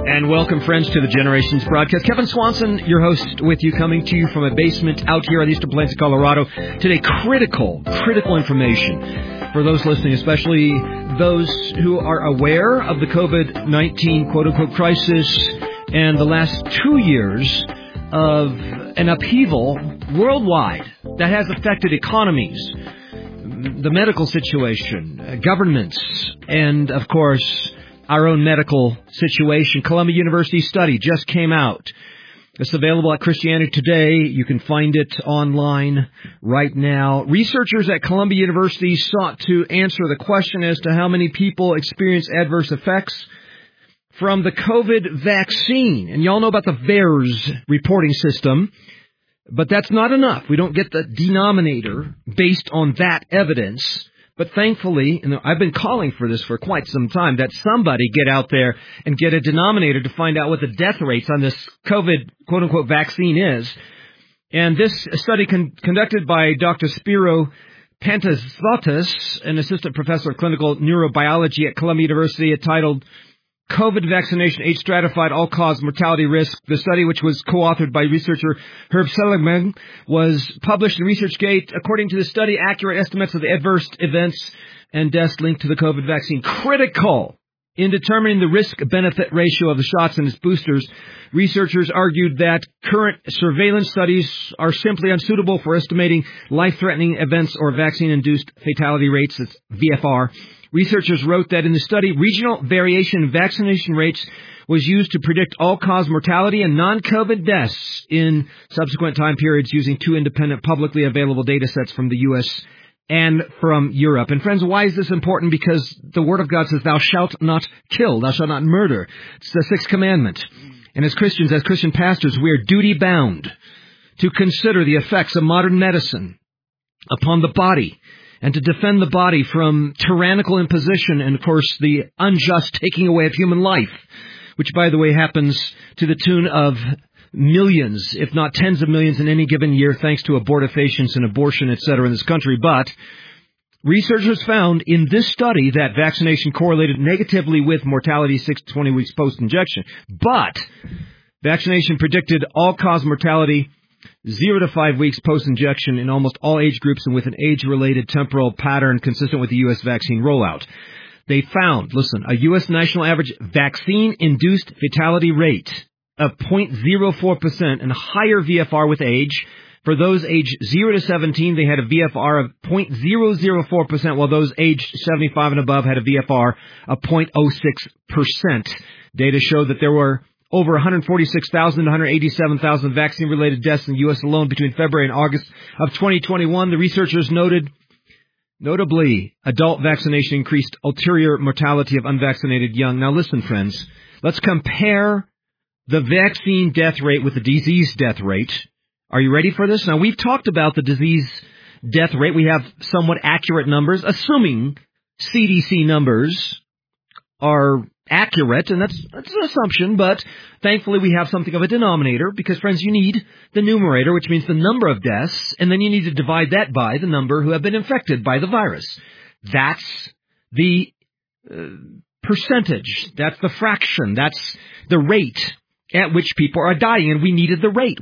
And welcome, friends, to the Generations broadcast. Kevin Swanson, your host, with you, coming to you from a basement out here on the Eastern Plains of Colorado. Today, critical information for those listening, especially those who are aware of the COVID-19 quote-unquote crisis and the last 2 years of an upheaval worldwide that has affected economies, the medical situation, governments, and, of course, our own medical situation. Columbia University study just came out. It's available at Christianity Today. You can find it online right now. Researchers at Columbia University sought to answer the question as to how many people experience adverse effects from the COVID vaccine. And y'all know about the VAERS reporting system, but that's not enough. We don't get the denominator based on that evidence. But thankfully, and I've been calling for this for quite some time, that somebody get out there and get a denominator to find out what the death rates on this COVID quote-unquote vaccine is. And this study conducted by Dr. Spiro Pantazotis, an assistant professor of clinical neurobiology at Columbia University, entitled COVID Vaccination Age Stratified All-Cause Mortality Risk. The study, which was co-authored by researcher Herb Seligman, was published in ResearchGate. According to the study, accurate estimates of the adverse events and deaths linked to the COVID vaccine. Critical in determining the risk-benefit ratio of the shots and its boosters, researchers argued that current surveillance studies are simply unsuitable for estimating life-threatening events or vaccine-induced fatality rates, that's VFR. Researchers wrote that in the study, regional variation in vaccination rates was used to predict all-cause mortality and non-COVID deaths in subsequent time periods using two independent publicly available data sets from the U.S. and from Europe. And friends, why is this important? Because the Word of God says, thou shalt not kill, thou shalt not murder. It's the sixth commandment. And as Christians, as Christian pastors, we are duty-bound to consider the effects of modern medicine upon the body, and to defend the body from tyrannical imposition and, of course, the unjust taking away of human life, which, by the way, happens to the tune of millions, if not tens of millions in any given year, thanks to abortifacients and abortion, etc. in this country. But researchers found in this study that vaccination correlated negatively with mortality 6 to 20 weeks post-injection. But vaccination predicted all-cause mortality 0 to 5 weeks post-injection in almost all age groups and with an age-related temporal pattern consistent with the U.S. vaccine rollout. They found, listen, a U.S. national average vaccine-induced fatality rate of 0.04% and higher VFR with age. For those aged 0 to 17, they had a VFR of 0.004%, while those aged 75 and above had a VFR of 0.06%. Data showed that there were over 146,000 to 187,000 vaccine-related deaths in the U.S. alone between February and August of 2021. The researchers notably, adult vaccination increased ulterior mortality of unvaccinated young. Now listen, friends, let's compare the vaccine death rate with the disease death rate. Are you ready for this? Now, we've talked about the disease death rate. We have somewhat accurate numbers, assuming CDC numbers are accurate, and that's an assumption, but thankfully we have something of a denominator, because, friends, you need the numerator, which means the number of deaths, and then you need to divide that by the number who have been infected by the virus. That's the percentage. That's the fraction. That's the rate at which people are dying, and we needed the rate.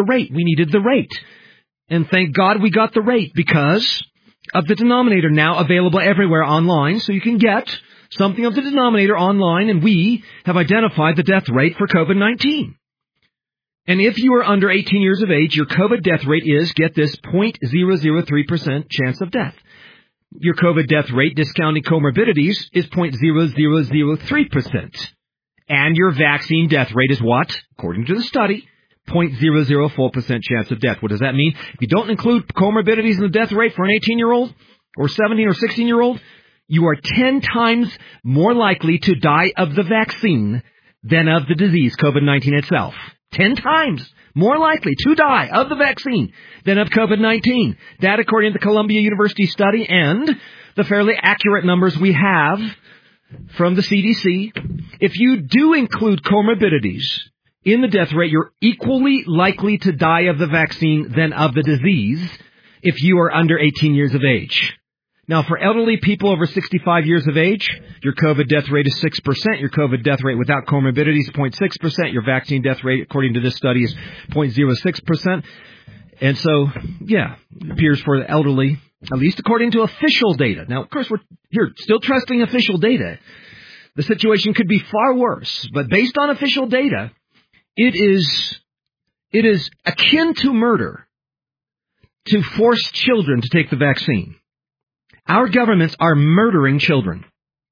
And thank God we got the rate because of the denominator now available everywhere online, so you can get something of the denominator online, and we have identified the death rate for COVID-19. And if you are under 18 years of age, your COVID death rate is, get this, 0.003% chance of death. Your COVID death rate, discounting comorbidities, is 0.0003%. And your vaccine death rate is what? According to the study, 0.004% chance of death. What does that mean? If you don't include comorbidities in the death rate for an 18-year-old or 17 or 16-year-old, you are 10 times more likely to die of the vaccine than of the disease, COVID-19 itself. 10 times more likely to die of the vaccine than of COVID-19. That, according to the Columbia University study and the fairly accurate numbers we have from the CDC. If you do include comorbidities in the death rate, you're equally likely to die of the vaccine than of the disease if you are under 18 years of age. Now, for elderly people over 65 years of age, your COVID death rate is 6%. Your COVID death rate without comorbidities is 0.6%. Your vaccine death rate, according to this study, is 0.06%. And so, yeah, it appears for the elderly, at least according to official data. Now, of course, we're here still trusting official data. The situation could be far worse. But based on official data, it is akin to murder to force children to take the vaccine. Our governments are murdering children.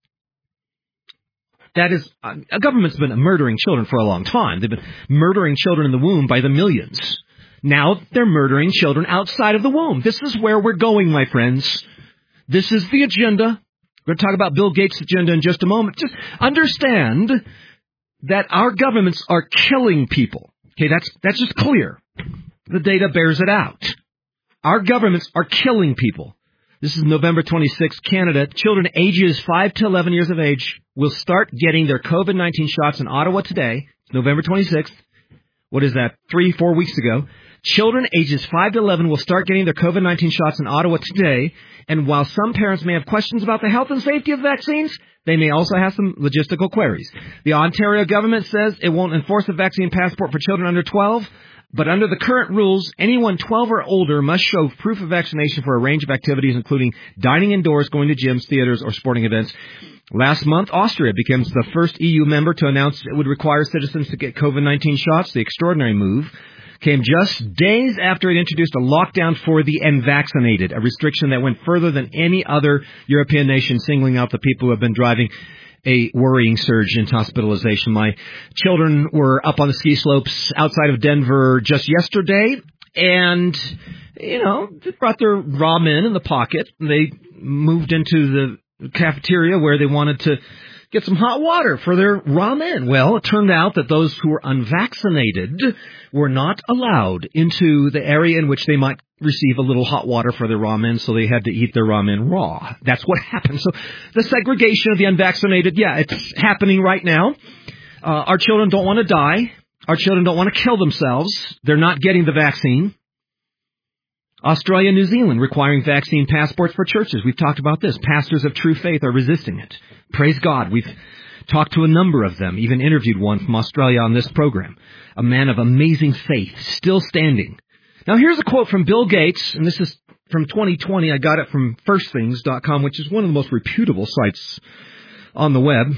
That is, a government's been murdering children for a long time. They've been murdering children in the womb by the millions. Now they're murdering children outside of the womb. This is where we're going, my friends. This is the agenda. We're going to talk about Bill Gates' agenda in just a moment. Just understand that our governments are killing people. Okay, that's just clear. The data bears it out. Our governments are killing people. This is November 26th, Canada. Children ages 5 to 11 years of age will start getting their COVID-19 shots in Ottawa today. It's November 26th. What is that? 3-4 weeks ago. Children ages 5 to 11 will start getting their COVID-19 shots in Ottawa today. And while some parents may have questions about the health and safety of vaccines, they may also have some logistical queries. The Ontario government says it won't enforce a vaccine passport for children under 12. But under the current rules, anyone 12 or older must show proof of vaccination for a range of activities, including dining indoors, going to gyms, theaters, or sporting events. Last month, Austria becomes the first EU member to announce it would require citizens to get COVID-19 shots. The extraordinary move came just days after it introduced a lockdown for the unvaccinated, a restriction that went further than any other European nation, singling out the people who have been driving a worrying surge in hospitalization. My children were up on the ski slopes outside of Denver just yesterday, and, they brought their ramen in the pocket. They moved into the cafeteria where they wanted to get some hot water for their ramen. Well, it turned out that those who were unvaccinated were not allowed into the area in which they might receive a little hot water for their ramen, so they had to eat their ramen raw. That's what happened. So the segregation of the unvaccinated, it's happening right now. Our children don't want to die. Our children don't want to kill themselves. They're not getting the vaccine. Australia and New Zealand requiring vaccine passports for churches. We've talked about this. Pastors of true faith are resisting it. Praise God. We've talked to a number of them, even interviewed one from Australia on this program. A man of amazing faith, still standing. Now here's a quote from Bill Gates, and this is from 2020. I got it from firstthings.com, which is one of the most reputable sites on the web.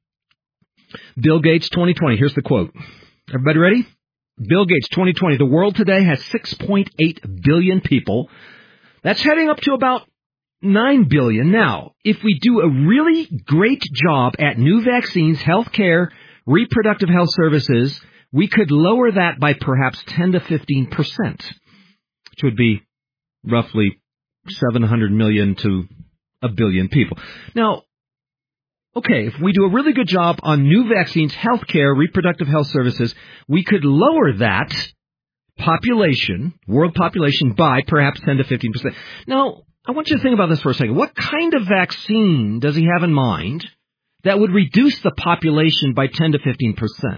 Bill Gates 2020. Here's the quote. Everybody ready? Bill Gates, 2020, the world today has 6.8 billion people. That's heading up to about 9 billion. Now, if we do a really great job at new vaccines, healthcare, reproductive health services, we could lower that by perhaps 10 to 15%, which would be roughly 700 million to a billion people. Now, okay, if we do a really good job on new vaccines, healthcare, reproductive health services, we could lower that population, world population, by perhaps 10 to 15%. Now, I want you to think about this for a second. What kind of vaccine does he have in mind that would reduce the population by 10 to 15%?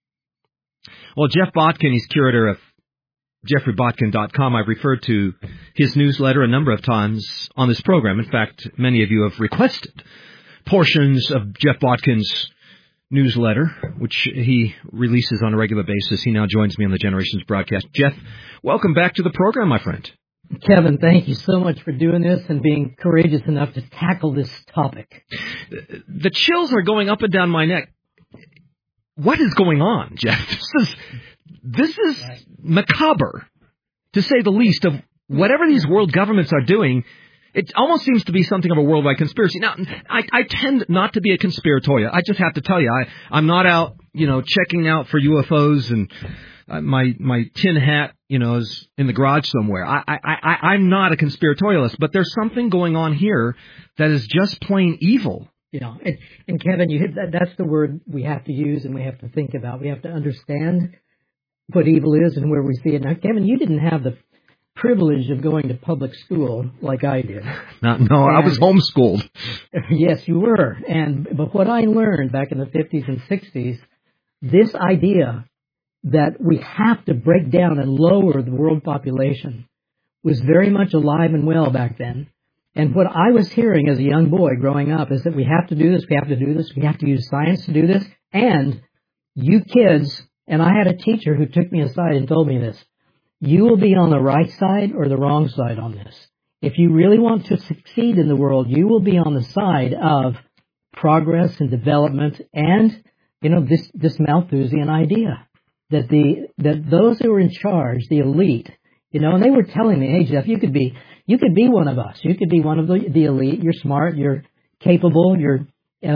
Well, Jeff Botkin, he's curator of JeffreyBotkin.com. I've referred to his newsletter a number of times on this program. In fact, many of you have requested portions of Jeff Botkin's newsletter, which he releases on a regular basis. He now joins me on the Generations broadcast. Jeff, welcome back to the program, my friend. Kevin, thank you so much for doing this and being courageous enough to tackle this topic. The chills are going up and down my neck. What is going on, Jeff? This is macabre, to say the least, of whatever these world governments are doing. It almost seems to be something of a worldwide conspiracy. Now, I tend not to be a conspiratorial. I just have to tell you, I'm not out, checking out for UFOs, and my tin hat, is in the garage somewhere. I'm not a conspiratorialist, but there's something going on here that is just plain evil. And Kevin, that's the word we have to use and we have to think about. We have to understand what evil is and where we see it. Now, Kevin, you didn't have the privilege of going to public school like I did. No, I was homeschooled. Yes, you were. But what I learned back in the 50s and 60s, this idea that we have to break down and lower the world population was very much alive and well back then. And what I was hearing as a young boy growing up is that we have to do this, we have to do this, we have to use science to do this. And you kids, and I had a teacher who took me aside and told me this, you will be on the right side or the wrong side on this. If you really want to succeed in the world, you will be on the side of progress and development and, this Malthusian idea that those who are in charge, the elite, and they were telling me, hey, Jeff, you could be one of us. You could be one of the elite. You're smart. You're capable. You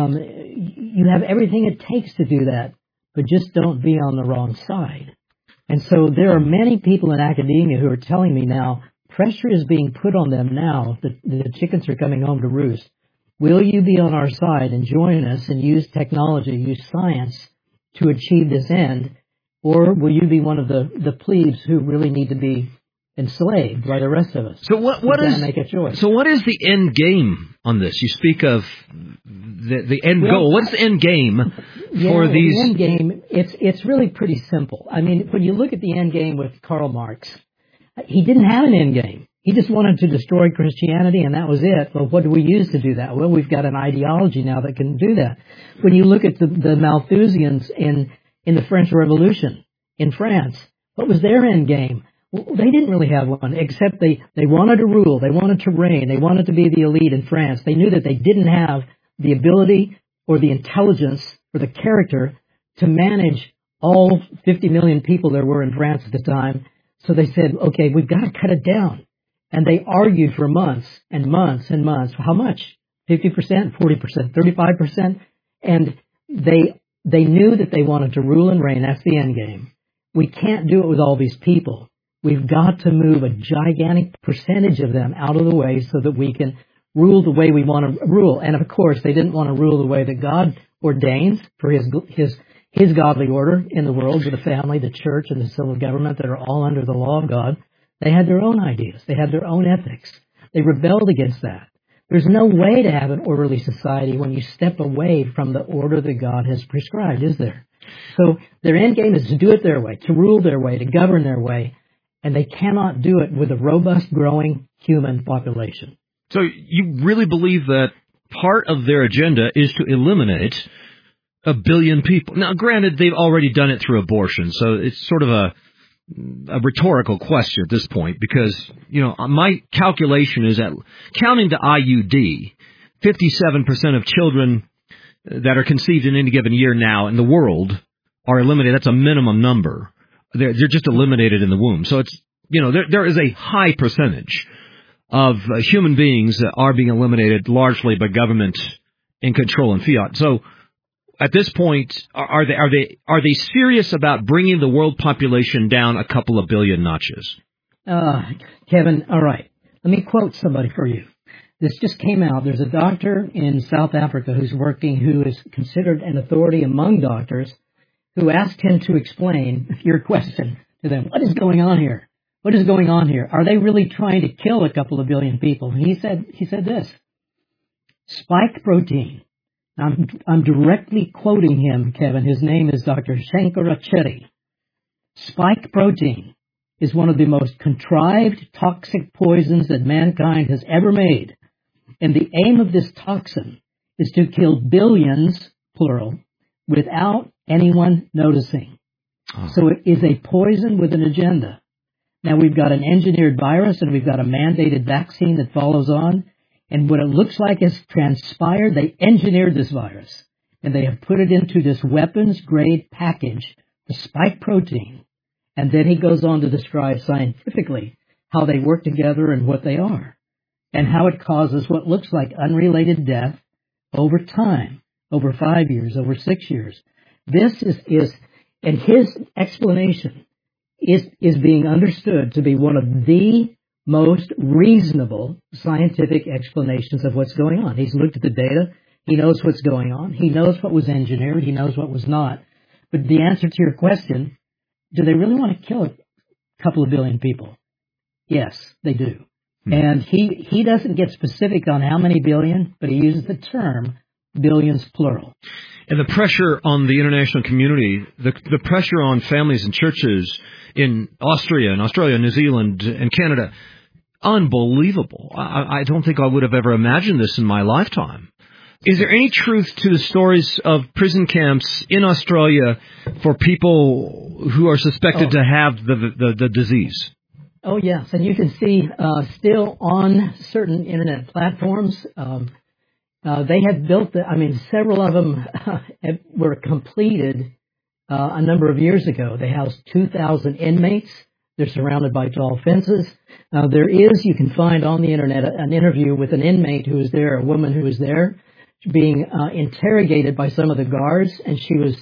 have everything it takes to do that, but just don't be on the wrong side. And so there are many people in academia who are telling me now, pressure is being put on them now. The chickens are coming home to roost. Will you be on our side and join us and use technology, use science to achieve this end? Or will you be one of the plebes who really need to be enslaved by the rest of us? So what is make a choice? So what is the end game on this? You speak of the end goal. What's the end game for these? The end game, it's really pretty simple. I mean, when you look at the end game with Karl Marx, he didn't have an end game. He just wanted to destroy Christianity, and that was it. Well, what do we use to do that? Well, we've got an ideology now that can do that. When you look at the Malthusians in the French Revolution in France, what was their end game? Well, they didn't really have one, except they wanted to rule, they wanted to reign, they wanted to be the elite in France. They knew that they didn't have the ability or the intelligence or the character to manage all 50 million people there were in France at the time. So they said, okay, we've got to cut it down. And they argued for months and months and months. How much? 50%, 40%, 35%? And they knew that they wanted to rule and reign. That's the end game. We can't do it with all these people. We've got to move a gigantic percentage of them out of the way so that we can rule the way we want to rule. And of course, they didn't want to rule the way that God ordains for his godly order in the world, with the family, the church, and the civil government that are all under the law of God. They had their own ideas. They had their own ethics. They rebelled against that. There's no way to have an orderly society when you step away from the order that God has prescribed, is there? So their end game is to do it their way, to rule their way, to govern their way, and they cannot do it with a robust, growing human population. So you really believe that part of their agenda is to eliminate 1 billion people? Now, granted, they've already done it through abortion, so it's sort of a rhetorical question at this point, because, my calculation is that, counting the IUD, 57% of children that are conceived in any given year now in the world are eliminated. That's a minimum number. They're just eliminated in the womb. So it's, there is a high percentage of human beings that are being eliminated largely by government in control and fiat. So at this point, are they serious about bringing the world population down a couple of billion notches? Kevin, all right. Let me quote somebody for you. This just came out. There's a doctor in South Africa who is considered an authority among doctors, who asked him to explain your question to them. What is going on here? What is going on here? Are they really trying to kill a couple of billion people? And he said this: spike protein. I'm directly quoting him, Kevin. His name is Dr. Shankara Chetty. Spike protein is one of the most contrived toxic poisons that mankind has ever made. And the aim of this toxin is to kill billions, plural, without anyone noticing. Oh. So it is a poison with an agenda. Now, we've got an engineered virus and we've got a mandated vaccine that follows on. And what it looks like has transpired. They engineered this virus, and they have put it into this weapons-grade package, the spike protein. And then he goes on to describe scientifically how they work together and what they are, and how it causes what looks like unrelated death over time, over 5 years, over 6 years. This is and his explanation is being understood to be one of the most reasonable scientific explanations of what's going on. He's looked at the data. He knows what's going on. He knows what was engineered. He knows what was not. But the answer to your question, do they really want to kill a couple of billion people? Yes, they do. And he doesn't get specific on how many billion, but he uses the term billions plural. And the pressure on the international community, the pressure on families and churches in Australia, New Zealand, and Canada, unbelievable. I don't think I would have ever imagined this in my lifetime. Is there any truth to the stories of prison camps in Australia for people who are suspected to have the disease? Oh, yes. And you can see still on certain Internet platforms, they have built several of them were completed a number of years ago. They housed 2,000 inmates. They're surrounded by tall fences. You can find on the Internet an interview with an inmate who was there, a woman who was there, being interrogated by some of the guards, and she was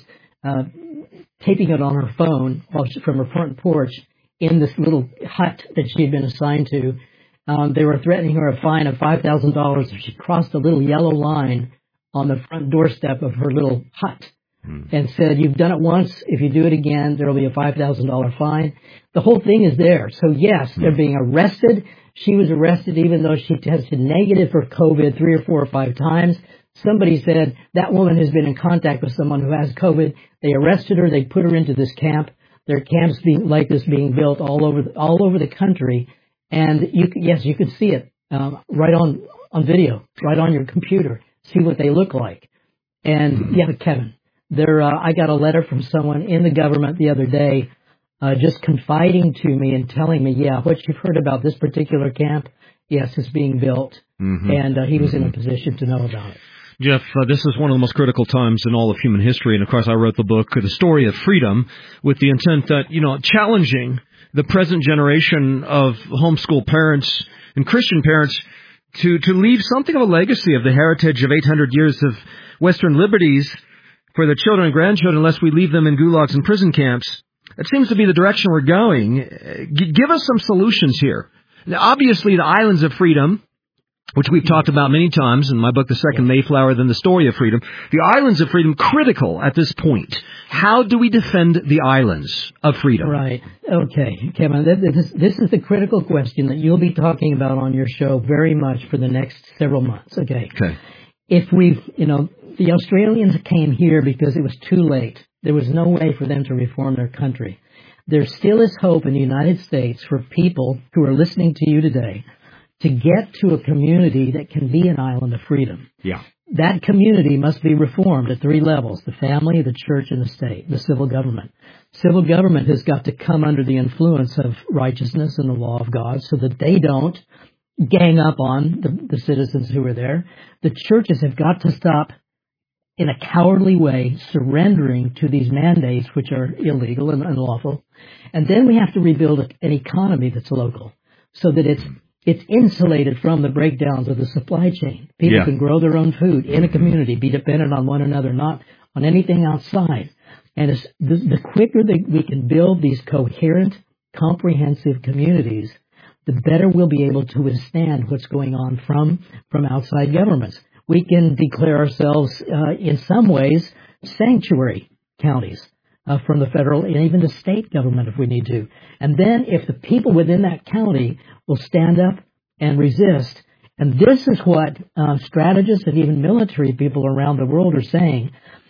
taping it on her phone from her front porch in this little hut that she had been assigned to. They were threatening her a fine of $5,000 if she crossed a little yellow line on the front doorstep of her little hut, and said, "You've done it once. If you do it again, there will be a $5,000 fine." The whole thing is there. So, yes, they're being arrested. She was arrested even though she tested negative for COVID 3 or 4 or 5 times. Somebody said that woman has been in contact with someone who has COVID. They arrested her. They put her into this camp. There are camps like this being built all over the country. And you can see it right on video, right on your computer. See what they look like. And, Kevin, I got a letter from someone in the government the other day just confiding to me and telling me, what you've heard about this particular camp, yes, is being built. And he was in a position to know about it. Jeff, this is one of the most critical times in all of human history. And, of course, I wrote the book, The Story of Freedom, with the intent that, challenging the present generation of homeschool parents and Christian parents to leave something of a legacy of the heritage of 800 years of Western liberties for their children and grandchildren, unless we leave them in gulags and prison camps. It seems to be the direction we're going. Give us some solutions here. Now, obviously, the islands of freedom, which we've talked about many times in my book, The Second Mayflower, then The Story of Freedom. The islands of freedom, critical at this point. How do we defend the islands of freedom? Right. Okay, Kevin, this is the critical question that you'll be talking about on your show very much for the next several months. Okay. If the Australians came here because it was too late. There was no way for them to reform their country. There still is hope in the United States for people who are listening to you today to get to a community that can be an island of freedom. Yeah. That community must be reformed at 3 levels: the family, the church, and the state, the civil government. Civil government has got to come under the influence of righteousness and the law of God so that they don't gang up on the citizens who are there. The churches have got to stop in a cowardly way surrendering to these mandates, which are illegal and unlawful. And then we have to rebuild an economy that's local so that it's insulated from the breakdowns of the supply chain. People can grow their own food in a community, be dependent on one another, not on anything outside. And the quicker that we can build these coherent, comprehensive communities, the better we'll be able to withstand what's going on from outside governments. We can declare ourselves, in some ways, sanctuary counties from the federal and even the state government if we need to. And then if the people within that county will stand up and resist, and this is what strategists and even military people around the world are saying,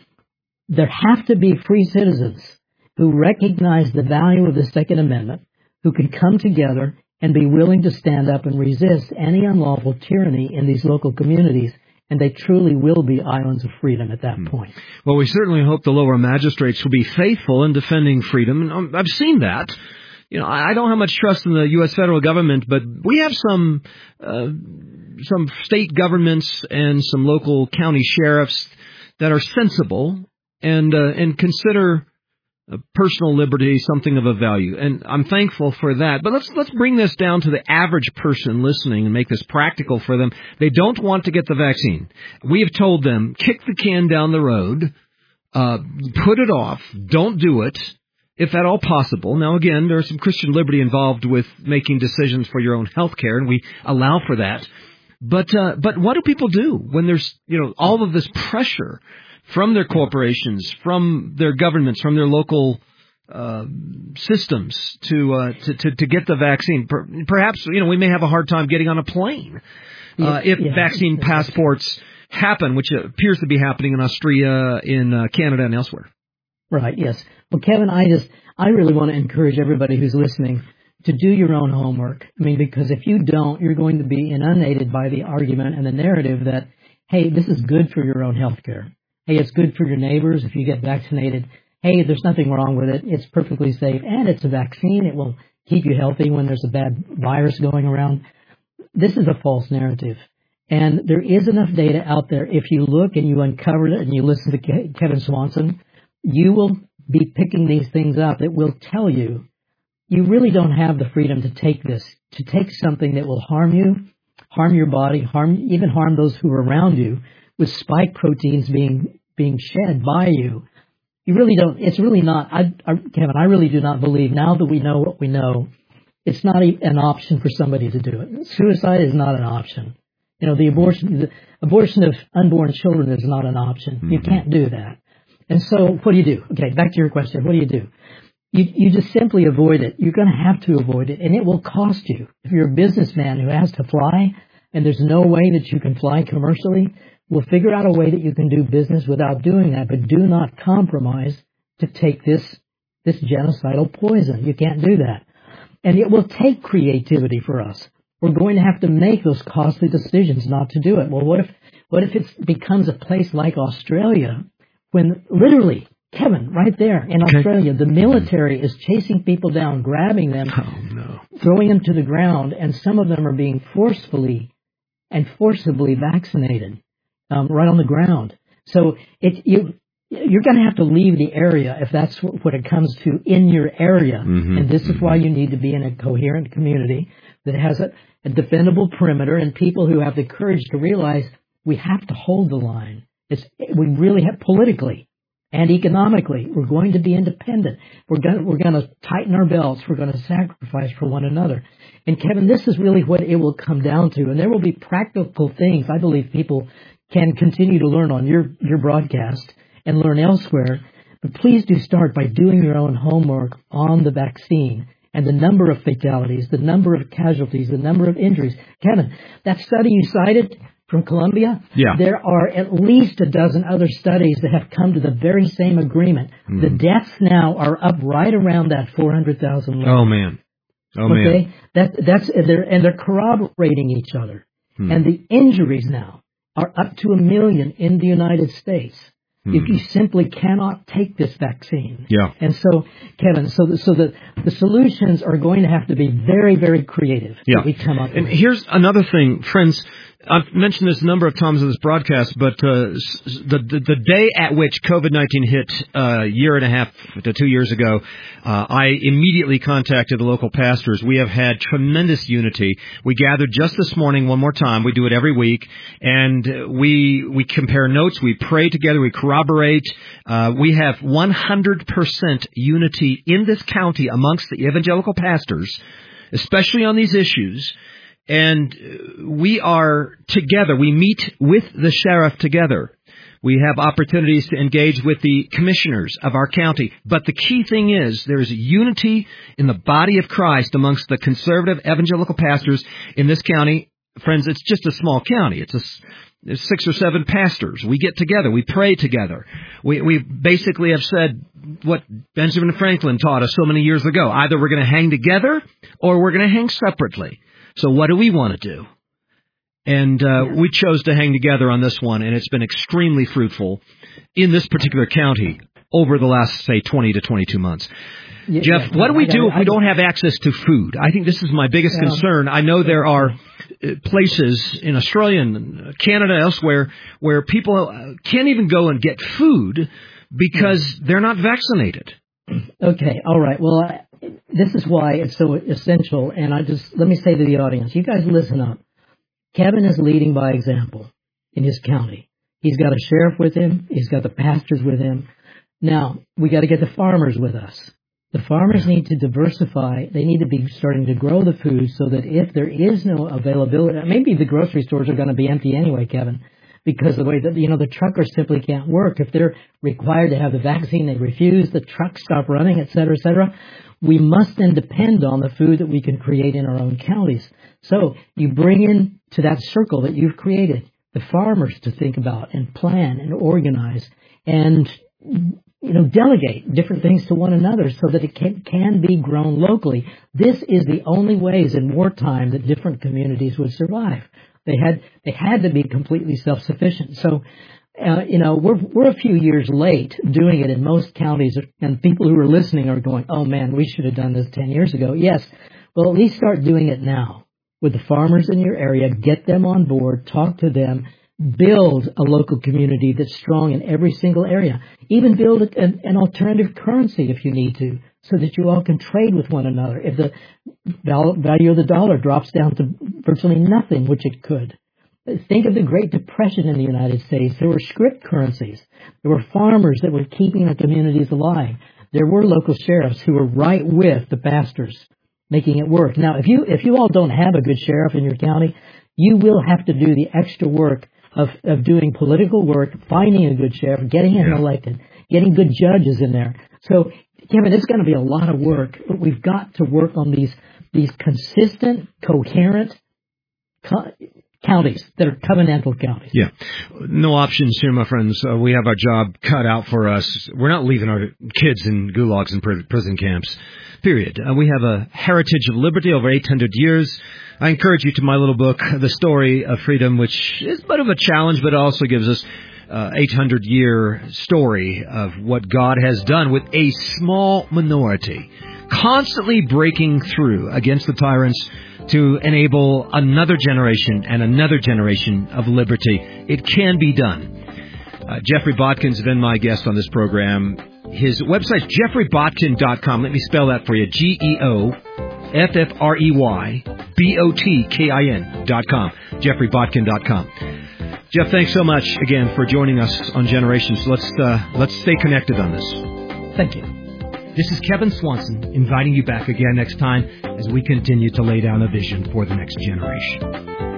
there have to be free citizens who recognize the value of the Second Amendment, who can come together and be willing to stand up and resist any unlawful tyranny in these local communities. And they truly will be islands of freedom at that point. Well, we certainly hope the lower magistrates will be faithful in defending freedom. And I've seen that. I don't have much trust in the U.S. federal government, but we have some state governments and some local county sheriffs that are sensible and consider personal liberty something of a value, and I'm thankful for that. But let's bring this down to the average person listening and make this practical for them. They don't want to get the vaccine. We have told them, kick the can down the road, put it off, don't do it, if at all possible. Now, again, there's some Christian liberty involved with making decisions for your own health care, and we allow for that. But what do people do when there's all of this pressure from their corporations, from their governments, from their local systems to get the vaccine? Perhaps we may have a hard time getting on a plane if vaccine passports happen, which appears to be happening in Austria, in Canada, and elsewhere. Right. Yes. Well, Kevin, I really want to encourage everybody who's listening to do your own homework. I mean, because if you don't, you're going to be inundated by the argument and the narrative that, hey, this is good for your own health care. Hey, it's good for your neighbors if you get vaccinated. Hey, there's nothing wrong with it. It's perfectly safe. And it's a vaccine. It will keep you healthy when there's a bad virus going around. This is a false narrative. And there is enough data out there. If you look and you uncover it and you listen to Kevin Swanson, you will be picking these things up. It will tell you you really don't have the freedom to take this, to take something that will harm you, harm your body, even harm those who are around you, with spike proteins being shed by you. You really don't. It's really not. Kevin, I really do not believe, now that we know what we know, it's not an option for somebody to do it. Suicide is not an option. You know, the abortion of unborn children is not an option. Mm-hmm. You can't do that. And so, what do you do? Okay, back to your question. What do you do? You just simply avoid it. You're going to have to avoid it, and it will cost you. If you're a businessman who has to fly, and there's no way that you can fly commercially, we'll figure out a way that you can do business without doing that, but do not compromise to take this genocidal poison. You can't do that. And it will take creativity for us. We're going to have to make those costly decisions not to do it. Well, what if it becomes a place like Australia, when literally, Kevin, right there in Australia, the military is chasing people down, grabbing them, throwing them to the ground, and some of them are being forcibly vaccinated right on the ground. So you're going to have to leave the area if that's what it comes to in your area. Mm-hmm. And this is why you need to be in a coherent community that has a defendable perimeter and people who have the courage to realize we have to hold the line. We really have, politically and economically, we're going to be independent. We're going to tighten our belts. We're going to sacrifice for one another. And Kevin, this is really what it will come down to. And there will be practical things I believe people can continue to learn on your broadcast and learn elsewhere. But please do start by doing your own homework on the vaccine and the number of fatalities, the number of casualties, the number of injuries. Kevin, that study you cited from Columbia, there are at least a dozen other studies that have come to the very same agreement. Mm. The deaths now are up right around that 400,000 level. Oh, man. Man. They're corroborating each other. Mm. And the injuries now are up to 1 million in the United States. If you simply cannot take this vaccine. Yeah. And so, Kevin, the solutions are going to have to be very, very creative. Yeah. That we come up with. And here's another thing, friends. I've mentioned this a number of times in this broadcast, but the day at which COVID-19 hit a year and a half to 2 years ago, I immediately contacted the local pastors. We have had tremendous unity. We gathered just this morning one more time. We do it every week, and we compare notes. We pray together. We corroborate. We have 100% unity in this county amongst the evangelical pastors, especially on these issues. And we are together. We meet with the sheriff together. We have opportunities to engage with the commissioners of our county. But the key thing is there's unity in the body of Christ amongst the conservative evangelical pastors in this county. Friends, it's just a small county. There's 6 or 7 pastors. We get together. We pray together. We basically have said what Benjamin Franklin taught us so many years ago. Either we're going to hang together or we're going to hang separately. So what do we want to do? And we chose to hang together on this one, and it's been extremely fruitful in this particular county over the last, say, 20 to 22 months. Jeff, what do we do if we don't have access to food? I think this is my biggest concern. I know there are places in Australia and Canada, elsewhere, where people can't even go and get food because they're not vaccinated. Okay, all right. Well, this is why it's so essential, and let me say to the audience, you guys listen up. Kevin is leading by example in his county. He's got a sheriff with him. He's got the pastors with him. Now, we got to get the farmers with us. The farmers need to diversify. They need to be starting to grow the food so that if there is no availability, maybe the grocery stores are going to be empty anyway, Kevin, because the way that, the truckers simply can't work. If they're required to have the vaccine, they refuse, the trucks stop running, et cetera, et cetera. We must then depend on the food that we can create in our own counties. So you bring in to that circle that you've created the farmers to think about and plan and organize. And, delegate different things to one another so that it can be grown locally. This is the only ways in wartime that different communities would survive. They had to be completely self-sufficient. So, we're a few years late doing it in most counties, and people who are listening are going, "Oh man, we should have done this 10 years ago." Yes, well, at least start doing it now with the farmers in your area. Get them on board, talk to them, build a local community that's strong in every single area. Even build an alternative currency if you need to, so that you all can trade with one another. If the value of the dollar drops down to virtually nothing, which it could. Think of the Great Depression in the United States. There were script currencies. There were farmers that were keeping the communities alive. There were local sheriffs who were right with the pastors, making it work. Now, if you all don't have a good sheriff in your county, you will have to do the extra work of doing political work, finding a good sheriff, getting him elected, getting good judges in there. So, Kevin, it's going to be a lot of work, but we've got to work on these consistent, coherent counties that are covenantal counties. Yeah. No options here, my friends. We have our job cut out for us. We're not leaving our kids in gulags and prison camps, period. We have a heritage of liberty over 800 years. I encourage you to my little book, The Story of Freedom, which is a bit of a challenge, but it also gives us 800-year story of what God has done with a small minority, constantly breaking through against the tyrants to enable another generation and another generation of liberty. It can be done. Jeffrey Botkin's been my guest on this program. His website's jeffreybotkin.com. Let me spell that for you. GEOFFREYBOTKIN.com. jeffreybotkin.com. Jeff, thanks so much again for joining us on Generations. Let's stay connected on this. Thank you. This is Kevin Swanson inviting you back again next time as we continue to lay down a vision for the next generation.